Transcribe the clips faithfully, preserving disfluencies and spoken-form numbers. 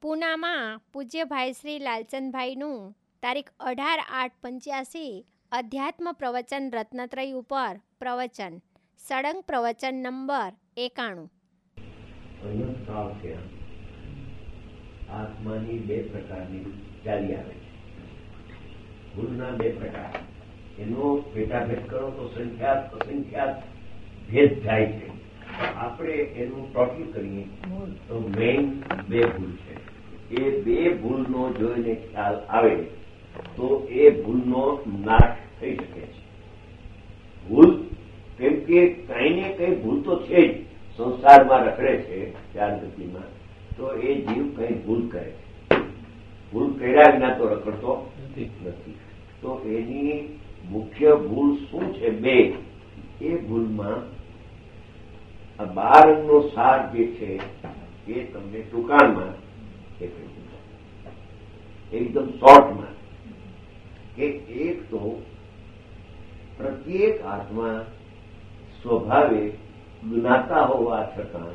પૂનામાં પૂજ્ય ભાઈ શ્રી લાલચંદભાઈનું તારીખ અઢાર આઠ પંચ્યાસી અધ્યાત્મ પ્રવચન રત્નત્રય ઉપર પ્રવચન સળંગ પ્રવચન નંબર એકાણું. આત્માની બે પ્રકારની ચાલી આવે છે. ભૂલના બે પ્રકાર, એનો ભેટાભેદ કરો તો સંખ્યાત અસંખ્યાત ભેદ થાય છે. આપણે એનું ટોટલ કરીએ તો મેઇન બે ભૂલ છે. એ બે ભૂલનો જોઈને ખ્યાલ આવે તો એ ભૂલનો નાશ થઈ શકે છે. ભૂલ કેમ કે કઈ ને કઈ ભૂલ તો છે જ, સંસારમાં રખડે છે ચાર ગતિમાં, તો એ જીવ કઈ ભૂલ કરે છે. ભૂલ કર્યા વિના તો રખડતો નથી. તો એની મુખ્ય ભૂલ શું છે? બે. એ ભૂલમાં આ બાર અંગનો સાર જે છે એ તમને ટૂંકાણમાં એકદમ શોર્ટમાં કે એક તો પ્રત્યેક આત્મા સ્વભાવે જ્ઞાતા હોવા છતાં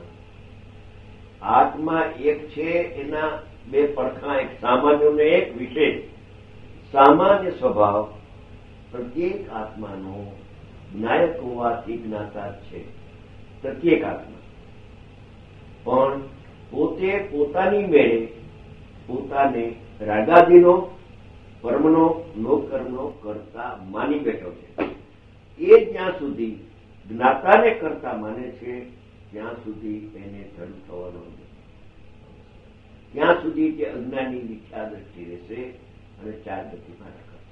આત્મા એક છે. એના બે પડખા, એક સામાન્ય ને એક વિશેષ. સામાન્ય સ્વભાવ પ્રત્યેક આત્માનો જ્ઞાયક હોવાથી જ્ઞાતા છે પ્રત્યેક આત્મા. પણ પોતે પોતાની મેળે પોતાને રાગાદીનો, કર્મનો, નોકરનો કરતા માની બેઠો છે. એ જ્યાં સુધી જ્ઞાતાને કરતા માને છે ત્યાં સુધી એને ધન થવાનો નથી. ત્યાં સુધી તે અજ્ઞાની મિથ્યા દ્રષ્ટિ રહેશે અને ચાર ગતિમાં રખડશે.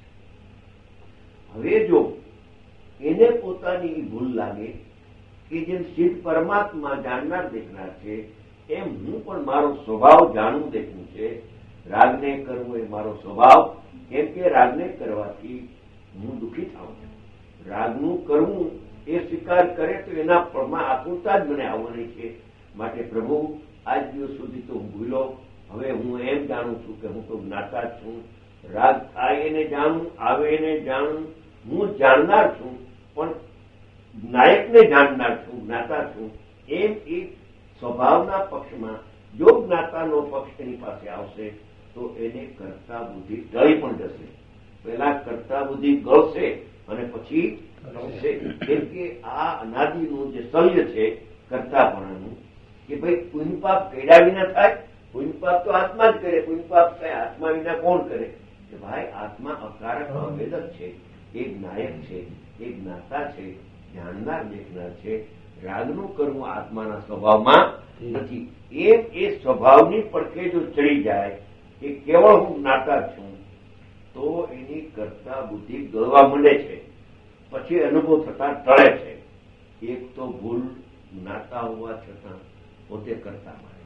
હવે જો એને પોતાની ભૂલ લાગે કે જેમ સિદ્ધ પરમાત્મા જાણનાર દેખનાર છે, એમ હું પણ મારો સ્વભાવ જાણવું દેખવું છે. રાગને કરવું એ મારો સ્વભાવ, કેમ કે રાગને કરવાથી હું દુઃખી થાઉં છું. રાગનું કરવું એ સ્વીકાર કરે તો એના પળમાં આકુરતા જ મને આવવાની છે. માટે પ્રભુ આજ દિવસ સુધી તો હું ભૂલો, હવે હું એમ જાણું છું કે હું તો જ્ઞાતા જ છું. રાગ થાય એને જાણું, આવે એને જાણું, હું જાણનાર છું, પણ નાયકને જાણનાર છું, જ્ઞાતા છું. એમ એ સ્વભાવના પક્ષમાં જો જ્ઞાતાનો પક્ષ એની પાસે આવશે તો એને કરતા બુદ્ધિ ટળી પણ જશે. પેલા કરતા બુદ્ધિ ગળશે અને પછી ગળશે. કેમ કે આ અનાદિનું જે શલ્ય છે કરતાપણાનું, કે ભાઈ પુણ્યપાપ કર્યા વિના થાય. પુણ્યપાપ તો આત્મા જ કરે. પુણ્યપાપ થાય આત્મા વિના કોણ કરે? કે ભાઈ આત્મા અકારક અભેદક છે, એક નાયક છે, એક જ્ઞાતા છે, જાણનાર દેખનાર છે. રાગનું કરવું આત્માના સ્વભાવમાં નથી. એમ એ સ્વભાવની પડખે જો ચડી જાય કે કેવળ હું જ્ઞાતા છું, તો એની કરતા બુદ્ધિ ગળવા માંડે છે. પછી અનુભવ થતા ટળે છે. એક તો ભૂલ જ્ઞાતા હોવા છતાં પોતે કરતા માને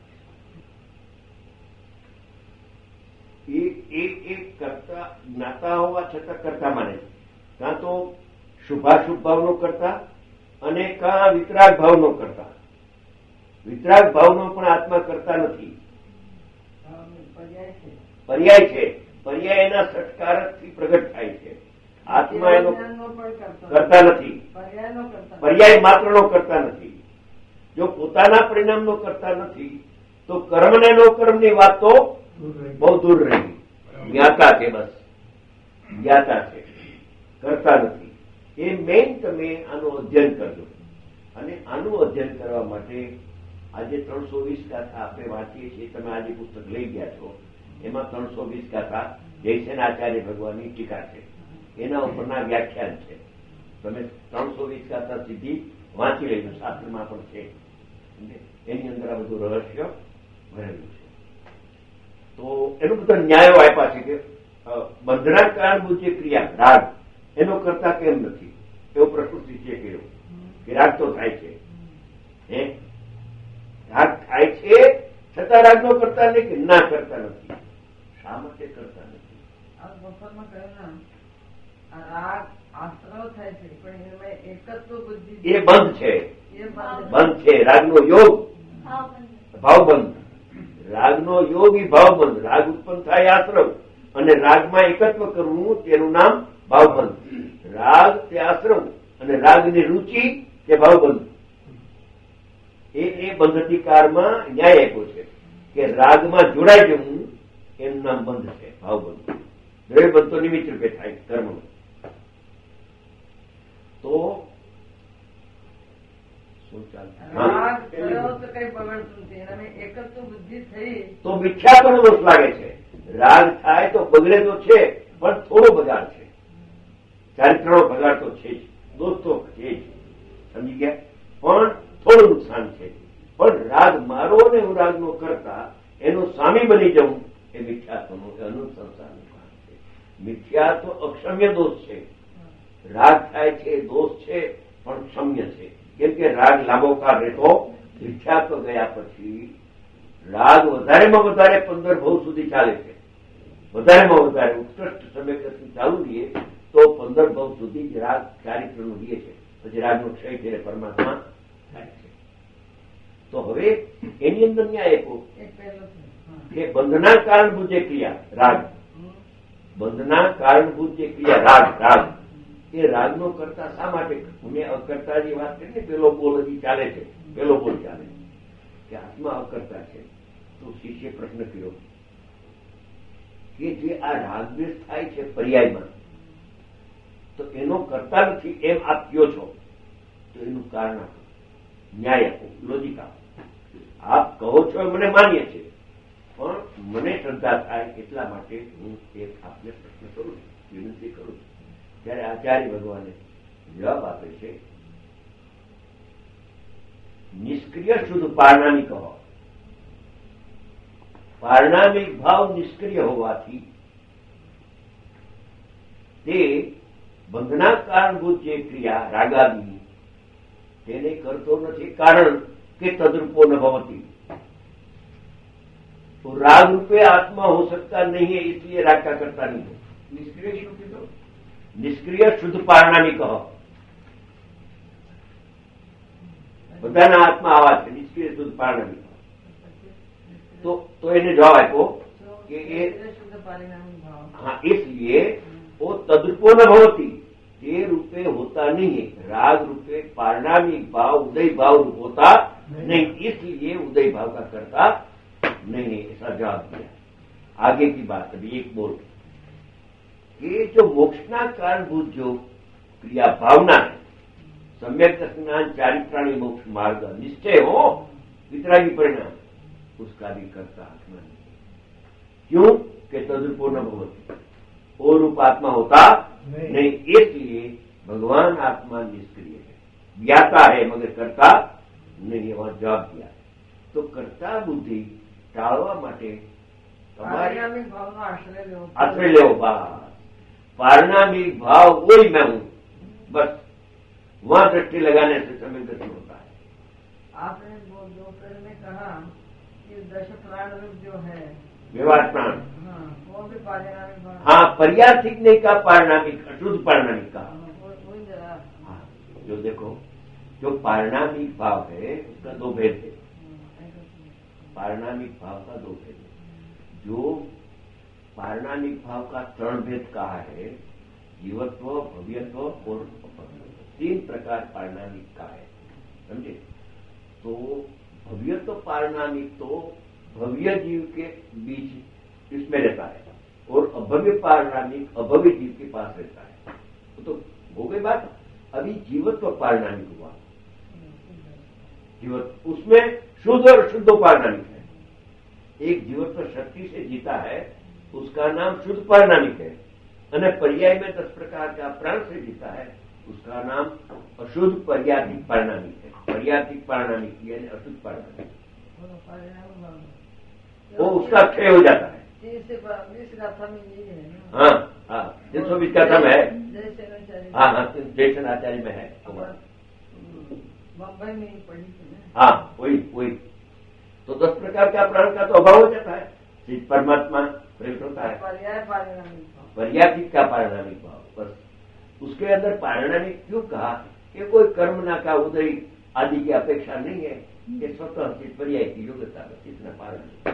છે. એક કરતા જ્ઞાતા હોવા છતાં કરતા માને છે. કાં તો શુભાશુભ ભાવનો કરતા અને કાં વિતરાગ ભાવનો કરતા. વિતરાગ ભાવનો પણ આત્મા કરતા નથી, પર્યાય છે. પર્યાય એના સત્કારકથી પ્રગટ થાય છે. આત્મા એનો કરતા નથી, પર્યાય માત્રનો કરતા નથી. જો પોતાના પરિણામનો કરતા નથી તો કર્મને નો કર્મની વાત તો બહુ દૂર રહી. જ્ઞાતા છે, બસ જ્ઞાતા છે, કરતા નથી. એ મેઇન તમે આનું અધ્યયન કરજો. અને આનું અધ્યયન કરવા માટે આજે ત્રણસો વીસ ગાથા આપણે વાંચીએ છીએ. તમે આજે પુસ્તક લઈ ગયા છો, એમાં ત્રણસો વીસ ગાથા જયસેન આચાર્ય ભગવાનની ટીકા છે, એના ઉપરના વ્યાખ્યાન છે. તમે ત્રણસો વીસ ગાથા સીધી વાંચી લેજો, શાસ્ત્રમાં પણ છે. એની અંદર આ બધું રહસ્ય ભરેલું છે. તો એનું બધા ન્યાયો આપ્યા છે કે બંધના કારણભૂત જે ક્રિયા રાગ એનો કરતા કેમ નથી, એવો પ્રશ્ન શીખીએ કર્યો કે રાગ તો થાય છે. હે રાગ થાય છે છતાં રાગનો કરતા નહીં કે ના કરતા નથી. શા માટે કરતા નથી? એ બંધ છે, બંધ છે. રાગનો યોગ ભાવબંધ. રાગનો યોગ એ ભાવબંધ. રાગ ઉત્પન્ન થાય આશ્રવ, અને રાગમાં એકત્વ કરવું તેનું નામ ભાવબંધ. રાગ તે આશ્રવ અને રાગની રુચિ તે ભાવબંધ. એ એ બંધ અધિકારમાં ન્યાય આપ્યો છે. કે રાગમાં જોડાઈ જવું એનું નામ બંધ છે, ભાવ બંધ. દ્રવ્ય બંધ તો નિમિત્ત રૂપે થાય કર્મનું. તો શું ચાલે તો મિથ્યાત્વનો દોષ લાગે છે. રાગ થાય તો બગડે તો છે, પણ થોડો બગાડ છે, ચારિત્રનો બગાડ તો છે જ, દોષ તો છે જ, સમજી ગયા, પણ થોડું નુકસાન છે. પણ રાગ મારો ને હું રાગનો કરતા એનું સ્વામી બની જવું એ મિથ્યાત્વનું અનુસંસારનું કામ છે. મિથ્યાત્વ અક્ષમ્ય દોષ છે. રાગ થાય છે એ દોષ છે, પણ ક્ષમ્ય છે. કેમ કે રાગ લાંબો કાળ રહેતો, મિથ્યાત્વ ગયા પછી રાગ વધારેમાં વધારે પંદર ભવ સુધી ચાલે છે. વધારેમાં વધારે ઉત્કૃષ્ટ સમય ચાલુ રહીએ તો પંદર ભવ સુધી જ રાગ ચારિત્રનું રહીએ છે. પછી રાગનો ક્ષય છે પરમાત્મા થાય છે. તો હવે એની અંદર ન્યાય આપ્યો કે બંધના કારણભૂત જે ક્રિયા રાગ, બંધના કારણભૂત જે ક્રિયા રાગ રાગ એ રાગનો કરતા શા માટે? મેં અકર્તાની વાત કરી ને, પેલો બોલ હજી ચાલે છે, પેલો બોલ ચાલે કે આત્મા અકર્તા છે. તો શિષ્ય પ્રશ્ન કર્યો કે જે આ રાગદ્વેષ થાય છે પર્યાયમાં, તો એનો કરતા નથી એમ આપ કહો છો, તો એનું કારણ આપો, ન્યાય આપો, લોજિક આપો. આપ કહો છો મને માન્ય છે, પણ મને શ્રદ્ધા થાય એટલા માટે હું એક આપને પ્રશ્ન કરું છું, વિનંતી કરું છું. ત્યારે આચાર્ય ભગવાને જવાબ આપે છે, નિષ્ક્રિય શુદ્ધ પારણામી કહો. પારણામિક ભાવ નિષ્ક્રિય હોવાથી તે બંધના કારણભૂત જે ક્રિયા રાગાદિની તેને કરતો નથી, કારણ કે તદ્રૂપો ન ભવતી. तो राग रूपे आत्मा हो सकता नहीं है, इसलिए राग का करता नहीं है. निष्क्रिय शुद्ध तो निष्क्रिय शुद्ध पारणामी कहो. બધાના આત્મા આવા છે, નિષ્ક્રિય શુદ્ધ પારણામી. तो तो इन्हें जवाब आप्यो कि हाँ, इसलिए वो तद्रूपो न भवती, ते रूपे होता नहीं है. राग रूपे पारणामिक भाव उदय भाव रूप होता नहीं, इसलिए उदय भाव का करता नहीं, ऐसा जवाब दिया. आगे की बात अभी एक बोल कि जो मोक्षना कारणभूत जो क्रिया भावना है, सम्यक स्नान चारित्राणी मोक्ष मार्ग निश्चय हो वितरागी परिणाम, उसका भी करता आत्मा नहीं. क्यों? कि तद्रूपो न भवती, वो रूप आत्मा होता नहीं, नहीं. इसलिए भगवान आत्मा निष्क्रिय है, ज्ञाता है मगर करता नहीं. वहां जवाब दिया. तो करता बुद्धि टाळवा माटे पारणामिक भाव नो आश्रय लेवो, आश्रय लेवो. बस पारणामिक भाव वही मैं हूं, बस वहां दृष्टि लगाने से समय दर्शन होता है. आपने वो जो पहले में कहा कि दश प्राण रूप जो है व्यवहार प्राण, हाँ, वो भी पारणामिक भाव. हाँ, पर्यार्थिक नहीं का पारणामिक, अशुद्ध पारणामिक का. वही जरा हाँ, जो देखो जो पारणामिक भाव है उसका दो भेद है. पारणामिक भाव का दो भेद है. जो पारणामिक भाव का त्रण भेद कहा है, जीवत्व, भव्यत्व और अपव्यत्व, तीन प्रकार पारणामिक का है, समझे. तो भव्यत्व पारणामिक तो भव्य जीव के बीच इसमें रहता है, और अभव्य पारणामिक अभव्य जीव के पास रहता है. तो हो गई बात. अभी जीवत्व पारणामिक हुआ, जीवत्व उसमें शुद्ध और शुद्ध पारणामिक है. एक जीवत्व शक्ति से जीता है, उसका नाम शुद्ध पारणामिक है, और पर्याय में दस प्रकार का प्राण से जीता है, उसका नाम अशुद्ध पर्याथिक पारणामिक है. पर्याथिक पारणामिक यानी अशुद्ध पारणामिक, वो उसका क्षय हो जाता है. हाँ हाँ, तीन सौ बीस का क्रम है. हाँ हाँ, जैसन आचार्य में है. बम्बई में ही पढ़ी थी. हाँ, वही वही. तो दस प्रकार का प्राण का तो अभाव हो जाता है, सिर्फ परमात्मा प्रकट होता है. पर्याय पारणामिक भाव, पर्याथिक का पारणामिक भाव. बस उसके अंदर पारणामिक क्यों कहा कि कोई कर्मना का उदय आदि की अपेक्षा नहीं है, कि स्वतः से पर्याय की योग्यता बस इतना पारणामिक.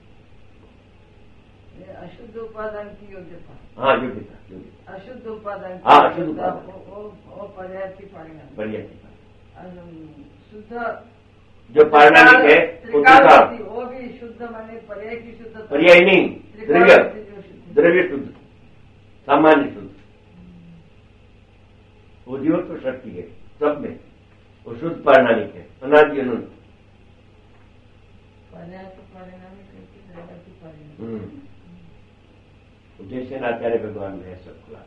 अशुद्ध उपादान की योग्यता. हाँ, योग्यता योग्यता अशुद्ध उपादान. हाँ, अशुद्ध उपादान. वो पर्याय पारणामिक. पर्याथिक शुद्ध जो पारणामिक है वो त्रिकाल, वो भी नहीं, शुद्ध माने पर्याय की शुद्धता, पर्याय नहीं, द्रव्य द्रव्य शुद्ध, सामान्य शुद्ध, वो जीवत्व शक्ति है सब में, वो शुद्ध पारिणामिक है, अनादि अनंत। पर्याय तो पारिणामिक है, जैसे आचार्य भगवान में है सब खुला,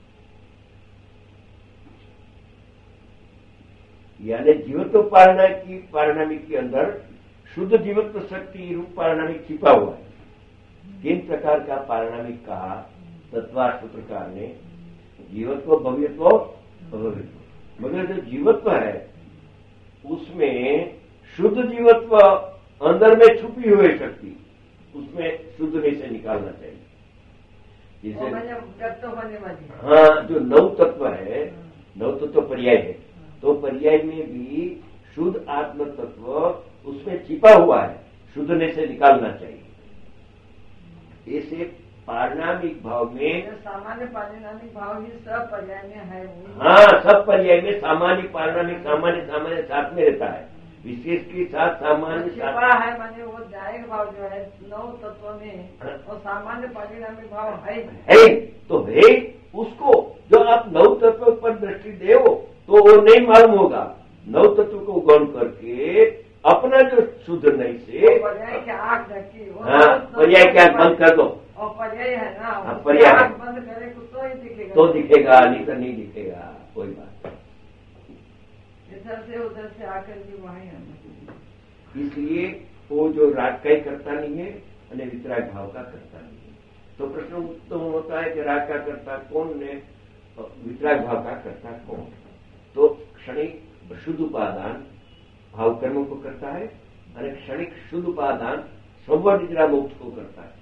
यानी जीवत्व पारिणामिक की पारिणामिक के अंदर शुद्ध जीवत्व शक्ति रूप पारिणामिक छिपा हुआ है। तीन प्रकार का पारिणामिक कहा तत्वार्थ सूत्रकार ने, जीवत्व, भव्यत्व, अभव्यत्व। मगर जो जीवत्व है उसमें शुद्ध जीवत्व अंदर में छुपी हुई शक्ति, उसमें शुद्धने से निकालना चाहिए। जैसे व्यक्त होने वाली, हाँ, जो नव तत्व है, नव तत्व पर्याय है, तो पर्याय में भी शुद्ध आत्म तत्व उसमें छिपा हुआ है, शुद्धने से निकालना चाहिए। ऐसे पारिणामिक भाव में, सामान्य पारिणामिक भाव ही सब पर्याय में है। हाँ, सब पर्याय में सामान्य पारिणामिक, सामान्य सामान्य साथ में रहता है, विशेष के साथ सामान्य छिपा है, माने वो जायक भाव जो है नौ तत्व में, वो सामान्य पारिणामिक भाव है, है तो है। उसको जो आप नौ तत्व पर दृष्टि दे तो वो नहीं मालूम होगा। नौ तत्व को गौण करके अपना जो शुद्ध नहीं से पर्याय की आंख ढकी, हाँ, पर्याय की आंख बंद कर दो, और पर्याय है ना, हाँ, पर्याय आंख बंद करे तो ही दिखेगा, तो दिखेगा, नहीं तो नहीं दिखेगा, कोई बात। इधर से उधर से आकर भी वहीं हम, इसलिए वो जो राग का ही करता नहीं है और वितराग भाव का करता नहीं है। तो प्रश्न उत्तम होता है कि राग का करता कौन ने, वितराग भाव का करता कौन? तो क्षणिक शुद्ध उपादान भाव कर्म को करता है और क्षणिक शुद्ध उपादान संवर निद्रा मोक्ष को करता है।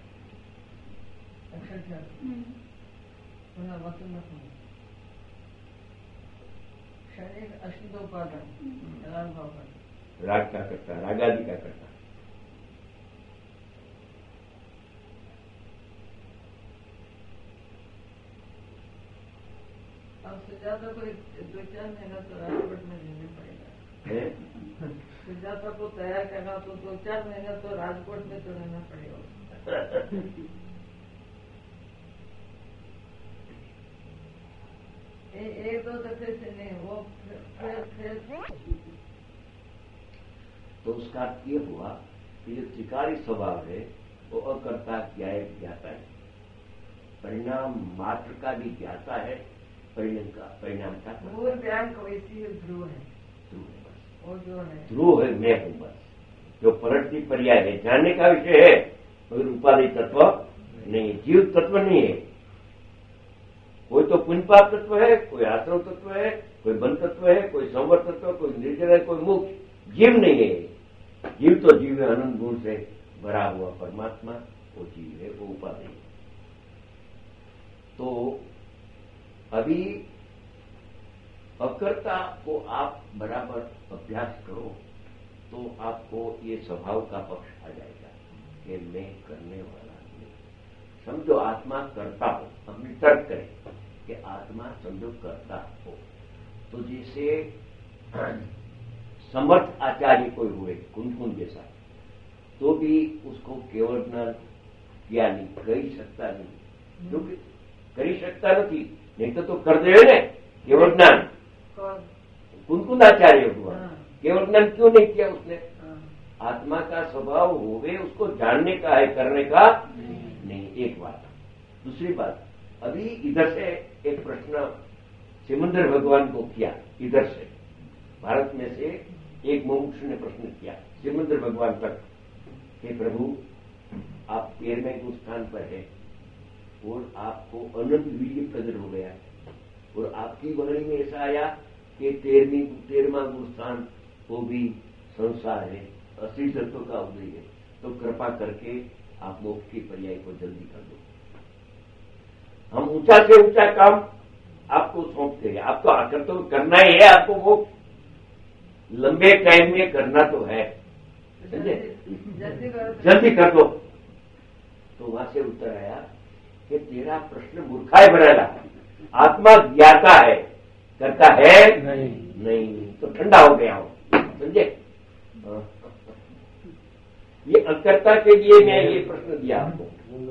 क्षणिक अशुद्ध उपादान राग भाव का, राग का करता है, रागादि का करता है। अब सुजाता को दो चार महीना तो राजकोट में रहना पड़ेगा, सुजाता को तैयार करना तो दो चार महीना तो राजकोट में तो रहना पड़ेगा। एक दो दफे से नहीं, वो फिर फिर तो उसका अर्थ ये हुआ कि जो त्रिकारी स्वभाव है वो अकर्ता क्या है, ज्ञाता है, परिणाम मात्र का भी ज्ञाता है, परिणाम का परिणाम का मूल व्यांग वैसी ध्रुव है, ध्रुव है बस, वो जो है ध्रुव है, मैं हूं बस। जो परस्ती पर्याय है, जानने का विषय है, मगर उपाधि तत्व नहीं, जीव तत्व नहीं है। कोई तो पुण्यपाप तत्व है, कोई आश्रम तत्व है, कोई बन तत्व है, कोई संवर तत्व, कोई निर्जन है, कोई मुक्त, जीव नहीं है। जीव तो जीव है, अनंत गुण से भरा हुआ परमात्मा, वो जीव है, वो उपाधि है। तो अभी अकर्ता को आप बराबर अभ्यास करो तो आपको ये स्वभाव का पक्ष आ जाएगा कि मैं करने वाला नहीं। समझो आत्मा करता हो, अपनी तर्क करें कि आत्मा समझो करता हो, तो जैसे समर्थ आचार्य कोई हुए कुंकुन जैसा, तो भी उसको केवल न किया नहीं, कर ही सकता नहीं, क्योंकि कर ही सकता नहीं, नहीं तो, तो कर दे ने केवल ज्ञान। कुंकुन आचार्य हुआ, केवल ज्ञान क्यों नहीं किया उसने? आत्मा का स्वभाव होवे उसको जानने का है, करने का नहीं। एक बात। दूसरी बात, अभी इधर से एक प्रश्न सिमंदर भगवान को किया, इधर से भारत में से एक मुमुक्षु ने प्रश्न किया सिमंदर भगवान तक कि प्रभु आप तेरहवें गुण स्थान पर है और आपको अनंत वीर्य प्रकट हो गया और आपकी वाणी में ऐसा आया कि तेरहवीं तेरहवा गुण स्थान वो भी संसार है, असली तत्व का उदय है, तो कृपा करके आप मोक्ष के पर्याय को जल्दी कर दो। हम ऊंचा से ऊंचा काम आपको सौंपते हैं, आपको आकर तो करना ही है, आपको वो लंबे टाइम में करना तो है, जल्दी कर दो। तो वहां से उत्तर आया कि तेरा प्रश्न मूर्खाई बनाएगा, आत्मा ज्ञाता है, करता है नहीं, नहीं तो ठंडा हो गया हो, समझे? ये अकर्ता के लिए मैं ये प्रश्न दिया आपको।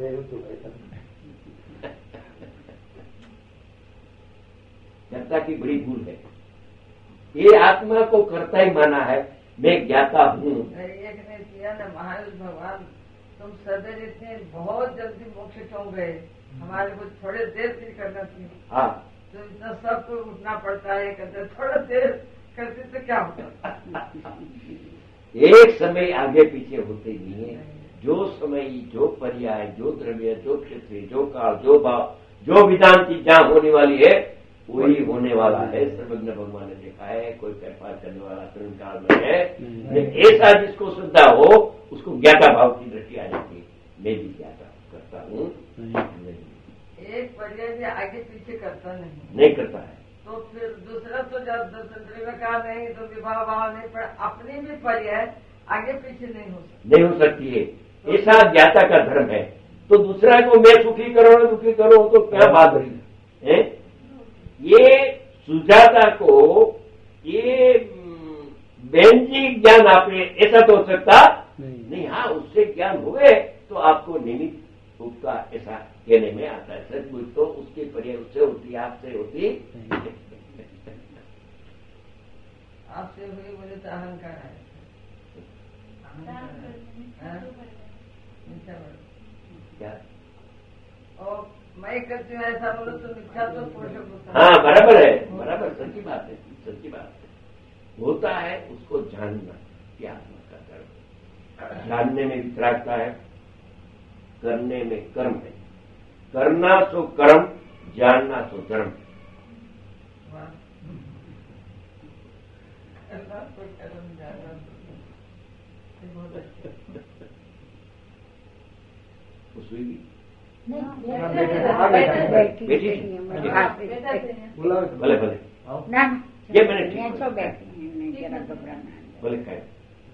कर्ता की बड़ी भूल है, ये आत्मा को कर्ता ही माना है, मैं ज्ञाता हूँ। एक ने किया ना, महावीर भगवान तुम सदैव इतने बहुत जल्दी मोक्ष क्यों गए, हमारे को थोड़े देर फिर करना चाहिए। हाँ, तो इतना सबको उठना पड़ता है, कहते थोड़ा देर करते तो क्या होता। एक समय आगे पीछे होते नहीं है। जो समय, जो पर्याय, जो द्रव्य, जो क्षेत्र, जो काल, जो भाव, जो विधान की जहाँ होने वाली है वही होने वाला है। सर्वज्ञ भगवान ने देखा है, कोई पैसा करने वाला तुरंत काल में है। ऐसा जिसको श्रद्धा हो उसको ज्ञाता भाव की दृष्टि आ जाती है, मैं भी ज्ञाता करता हूँ। एक पर्याय भी आगे पीछे करता नहीं नहीं करता है, तो फिर दूसरा तो जब दशरथ में कहा नहीं तो विवाह भाव नहीं, पर अपनी भी पर्याय आगे पीछे नहीं हो सकती, नहीं हो सकती है। ऐसा ज्ञाता का धर्म है। तो दूसरा को मैं सुखी करो दुखी करो तो क्या बात रही है। ये सुजाता को ये व्यंजिक ज्ञान आपने ऐसा तो हो सकता नहीं, नहीं। हाँ, उससे ज्ञान हुए तो आपको निमित्त रूप का ऐसा कहने में आता है। सचमुच तो उसकी पर्याय उससे होती, आपसे होती, आपसे हुई बोले तो अहंकार है। क्या और मैं करती हूँ ऐसा बोलो तो मिथ्या तो पोषक होता है। हाँ, बराबर है, बराबर, सच्ची बात है, सच्ची बात है। होता है उसको जानना कि आत्मा का धर्म। जानने में वितरागता है, करने में कर्म है। करना सो कर्म, जानना सो धर्म। उस हुई भी बेटी भले भले ये मैंने ठीक भले खाए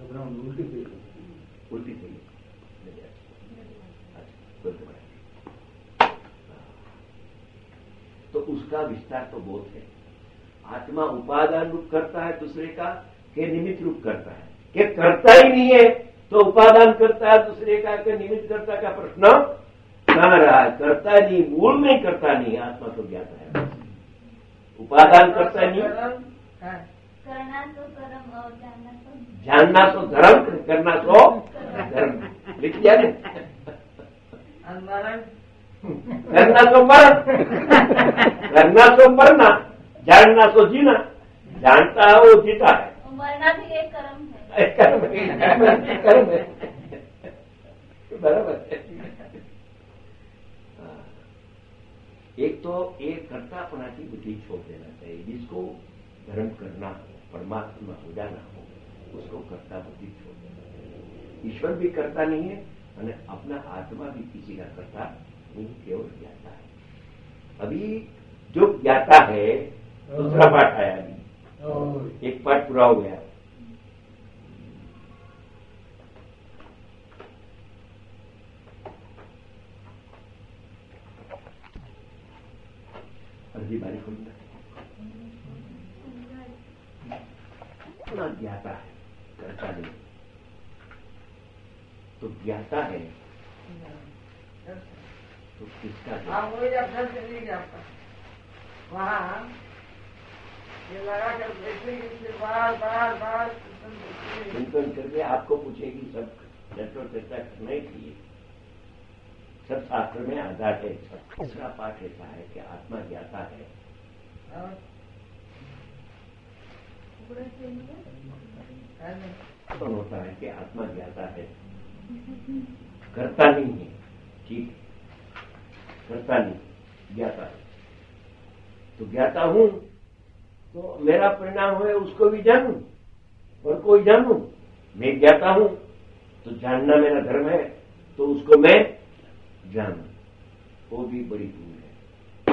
उल्टी थी। तो उसका विस्तार तो बहुत है। आत्मा उपादान रूप करता है दूसरे का, के निमित्त रूप करता है, के करता ही नहीं है तो उपादान करता है दूसरे का, के निमित्त करता का प्रश्न कहाँ रहा है। करता नहीं, मूल में करता नहीं, आत्मा तो ज्ञाता है। उपादान करता नहीं, करना तो कर्म और जानना तो जानना तो धर्म, करना तो धर्म। लिख दिया ने, मरण करना तो मरण, करना तो मरना, जानना तो जीना। जानता है वो जीता है, मरना भी एक कर्म है। कर्म है, कर्म है, बराबर है। एक तो एक कर्तापना की बुद्धि छोड़ देना चाहिए। जिसको धर्म करना हो, परमात्मा हो जाना हो, उसको कर्ता बुद्धि छोड़ देना चाहिए। ईश्वर भी करता नहीं है और अपना आत्मा भी किसी का करता नहीं, केवल ज्ञाता है। अभी जो ज्ञाता है, दूसरा पाठ आया, अभी एक पाठ पूरा हो गया। अर्जी बारी खोल ज्ञाता है, करता नहीं। तो ज्ञाता है तो किसका? हाँ, वही अभ्यास चली गया आपका वहाँ ये लगा कर देखेंगे, फिर बार बार बार चिंतन करके आपको पूछेगी। सब चर्चा चर्चा करना ही चाहिए। सब शास्त्र में आधार है। तीसरा पाठ ऐसा है कि आत्मा ज्ञाता है। तो होता है कि आत्मा ज्ञाता है, करता नहीं है। ठीक, करता नहीं, ज्ञाता है। तो ज्ञाता हूं तो मेरा परिणाम है उसको भी जानूं और कोई जानूं। मैं ज्ञाता हूं तो जानना मेरा धर्म है, तो उसको मैं जानूं, वो भी बड़ी भूल है।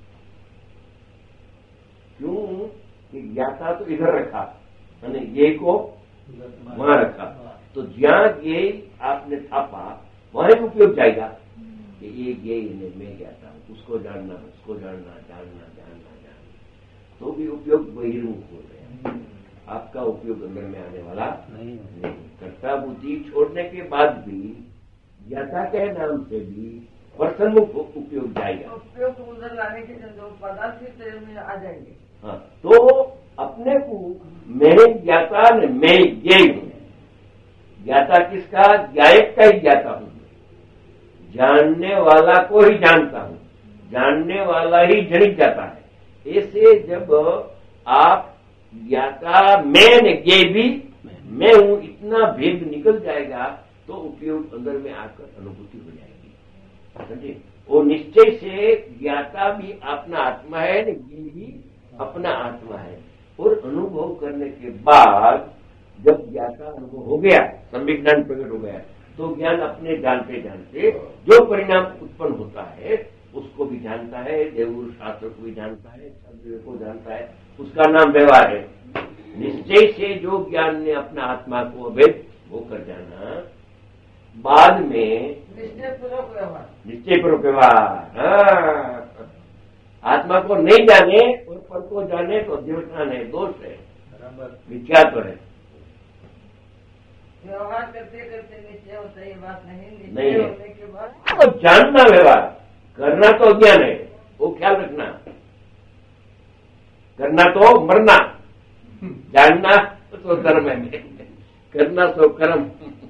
क्यों कि ज्ञाता तो इधर रखा, मैंने ये को वहां रखा, तो जहां ये आपने छापा वहां उपयोग जाएगा कि ये ये मैं ज्ञाता हूं, उसको जानना, उसको जानना, जानना, जानना, जानना, तो भी उपयोग बहिर्मुख हो गया। आपका उपयोग अंदर में आने वाला नहीं नहीं। कर्ता बुद्धि छोड़ने के बाद भी ज्ञाता के नाम से भी परसन्मुख उपयोग जाएगा। उपयोग उधर लाने के जो पदार्थ ही तेरे में आ जाएंगे। हाँ, तो अपने को मैं ज्ञाता न मैं ज्ञेय हूं। ज्ञाता किसका? ज्ञायक का ही ज्ञाता हूं। जानने वाला को ही जानता हूं, जानने वाला ही जनित जाता है। ऐसे जब आप ज्ञाता मैं न ज्ञेय भी मैं हूं, इतना भेद निकल जाएगा तो उपयोग अंदर में आकर अनुभूति हो जाएगी। समझे? वो निश्चय से ज्ञाता भी अपना आत्मा है न ज्ञेय भी अपना आत्मा है। और अनुभव करने के बाद जब ज्ञाता अनुभव हो गया, सम्यक ज्ञान प्रकट हो गया, तो ज्ञान अपने जानते जानते जो परिणाम उत्पन्न होता है उसको भी जानता है, देव शास्त्र को भी जानता है, छात्र को जानता है, उसका नाम व्यवहार है। निश्चय से जो ज्ञान ने अपना आत्मा को अभेद होकर जाना, बाद में निश्चयपूर्वक व्यवहार, निश्चयपूर्वक व्यवहार। हाँ, आत्मा को नहीं जाने और पर को जाने तो देवता है, दोष है, विख्यात है। व्यवहार करते करते निश्चय होता है, ये बात नहीं। नहीं निश्चय है। होने के बाद तो जानना व्यवहार, करना तो अज्ञान है, वो ख्याल रखना। करना तो मरना, जानना तो धर्म है, करना तो कर्म।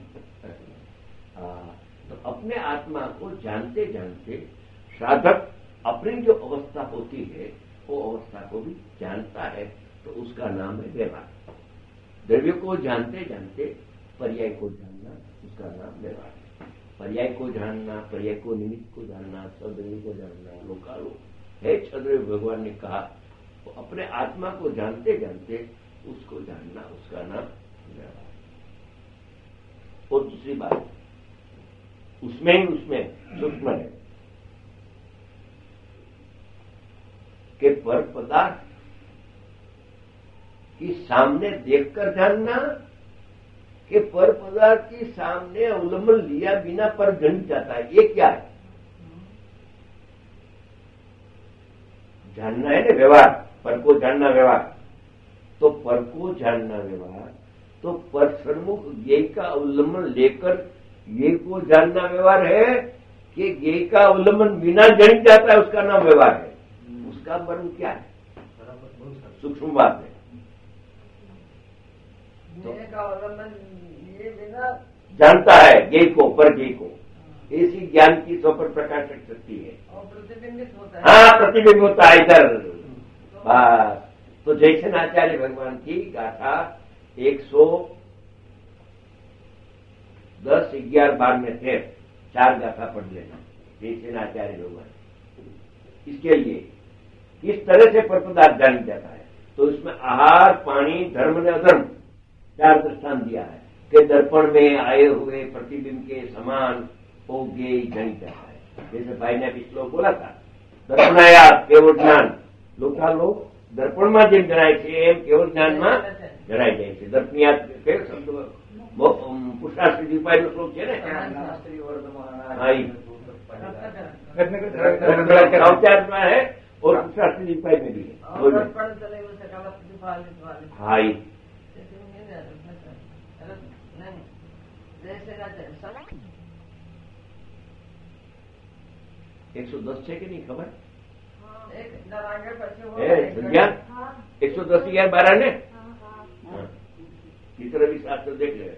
तो अपने आत्मा को जानते जानते साधक अपनी जो अवस्था होती है वो अवस्था को भी जानता है, तो उसका नाम है व्यवहार। द्रव्य को जानते जानते पर्याय को जानना, उसका नाम व्यवहार है। पर्याय को जानना, पर्याय को निमित्त को जानना, सद्रव्य को जानना, लोकालोक है। छद्रव्य भगवान ने कहा, तो अपने आत्मा को जानते जानते उसको जानना, उसका नाम व्यवहार। और दूसरी बात, उसमें ही उसमें सूक्ष्म है कि पर पदार्थ की सामने देखकर जानना कि पर पदार्थ की सामने अवलंबन लिया बिना पर जन जाता है, ये क्या है? जानना है ना व्यवहार, पर को जानना व्यवहार। तो पर को जानना व्यवहार, तो पर सन्मुख ज्ञेय का अवलंबन लेकर ये को जानना व्यवहार है कि ज्ञेय का अवलंबन बिना जनित जाता है, उसका नाम व्यवहार है। उसका मर्म क्या है? सूक्ष्म बात है। ज्ञेय का अवलंबन ये बिना जानता है ज्ञेय को, पर ज्ञेय को, ऐसी ज्ञान की स्वपर प्रकाशक शक्ति है। और प्रतिबिंबित होता है। हाँ, प्रतिबिंब होता है इधर। बस, तो जैसे आचार्य भगवान की गाथा एक सौ दस ग्यारह बार में थे, चार गाथा पढ़ लेना। जैसे आचार्य भगवान इसके लिए किस तरह से पर पदार्थ जानी जाता है, तो इसमें आहार, पानी, धर्म ने अधर्म चार दृष्टांत दिया है कि दर्पण में आए हुए प्रतिबिंब के समान हो ज्ञेय जानी जाता है। जैसे भाई ने अभी श्लोक बोला था, दर्पणाया केवल ज्ञान, लोका लोग दर्पण में જેમ જણાય છે એમ કેવળ જ્ઞાનમાં જણાઈ જાય છે। દર્પણિયાત કે શબ્દ પુરુષાર્થી ઉપાયનો શ્લોક છે ને, હા, अवचार है और पुरुषार्थ उपाय में भी है। हाँ, एक सौ दस है कि नहीं खबर? संज्ञान एक सौ दस ग्यारह बारह ने की तरह भी शास्त्र देख ले,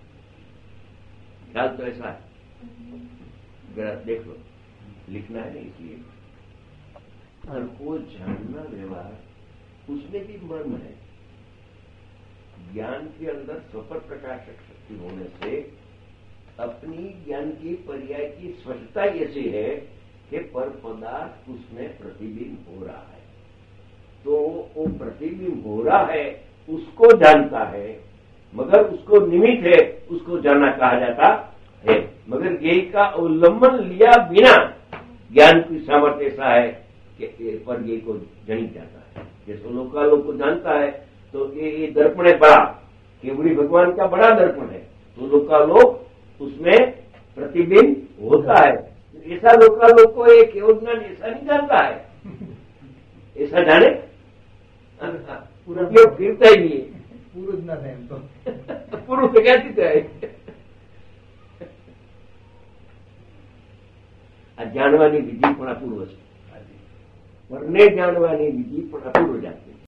ख्याल तो ऐसा है, जरा देख लो, लिखना है ना, इसलिए पर को जानना व्यवहार उसमें भी मर्म है। ज्ञान के अंदर स्वपर प्रकाशक शक्ति होने से अपनी ज्ञान की पर्याय की स्पष्टता ऐसी है कि पर पदार्थ उसमें प्रतिबिंब हो रहा है, तो वो प्रतिबिंब हो रहा है उसको जानता है, मगर उसको निमित्त है उसको जानना कहा जाता है। मगर ज्ञेय का अवलंबन लिया बिना ज्ञान की सामर्थ्य ऐसा है कि पर ज्ञेय को जनित जाता है। जैसे लोकालोक को जानता है तो ये, ये दर्पण है बड़ा, केवड़ी भगवान का बड़ा दर्पण है, तो लोकालोक उसमें प्रतिबिंब होता है। ऐसा लोकालोक को एक केवल ज्ञान ऐसा नहीं जानता है, ऐसा जाने पूरा फिरता ही नहीं है, પૂરું જ ના થાય એમ તો. પૂરું તો ક્યાંથી થાય? આ જાણવાની વિધિ પણ અપૂર્વ છે. પરને જાણવાની વિધિ પણ અપૂર્વ જાતની.